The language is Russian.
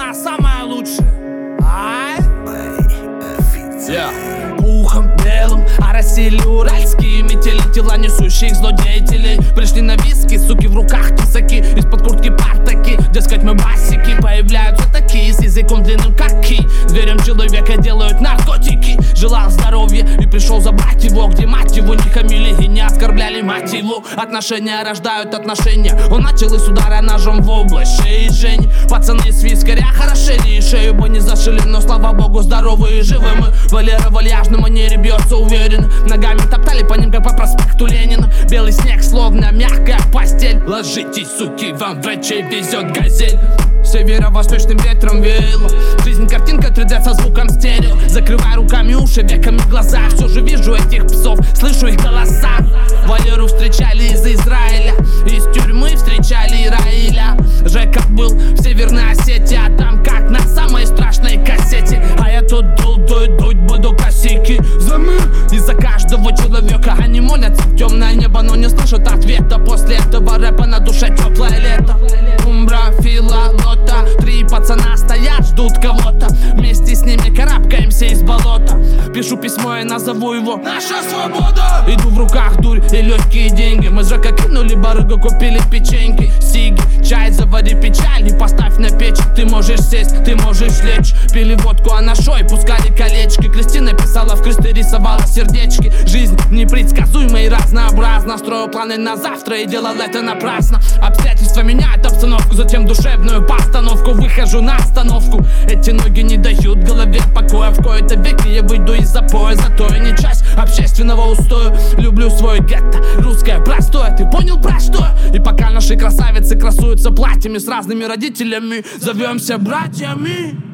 она самая лучшая. Пухом белым оросили уральские метели, тела несущих злодеятелей. Пришли на виски, суки в руках тесаки, из-под куртки партаки, дескать мы басики. Появляются такие с языком длинным как ки. Зверем человека делают наркотики. Желал здоровья и пришел забрать его, где мать его не хамили и не оскорбляли мать его. Отношения рождают отношения. Он начал из удара ножом в область шеи Жень. Пацаны с вискаря хорошели и шею бы не зашили, но слава богу здоровые и живы мы. Валера в вальяжной манере бьется уверенно. Ногами топтали по ним как по проспекту Ленина. Белый снег словно мягкая постель. Ложитесь, суки, вам врачей везет газель. Северо-восточным ветром веяло. Жизнь картинка 3D со звуком стерео. Закрывай руками уши, веками глаза. Все же вижу этих псов, слышу их голоса. Валеру встречали из Израиля, из тюрьмы встречали Ираиля. Жека был в Северной Осетии, а там как на самой страшной кассете. А я тут дуть буду косяки за мир и за каждого человека. Они молятся в темное небо, но не слышат ответа. После этого рэпа на душе теплое лето. Умбра, Фила, Лота, 3 пацана стоят, ждут кого-то. Вместе с ними карабкаемся из болота. Пишу письмо и назову его «Наша свобода». Иду в руках дурь и легкие деньги. Мы с Жека кинули барыгу, купили печеньки, сиги, чай, завари печаль и поставь на печь. Ты можешь сесть, ты можешь лечь. Пили водку анашой, пускали колечки. Кристина писала в кресты, рисовала сердечки. Жизнь непредсказуема и разнообразна. Строю планы на завтра и делал это напрасно. Обстоятельства меняют обстановку, затем душевную постановку. Выхожу на остановку. Эти ноги не дают голове покоя. В кои-то веки я выйду из запоя. Зато я не часть общественного устоя. Люблю свой гетто, русское простое. Ты понял про что? И пока наши красавицы красуются платьями с разными родителями, зовемся братьями.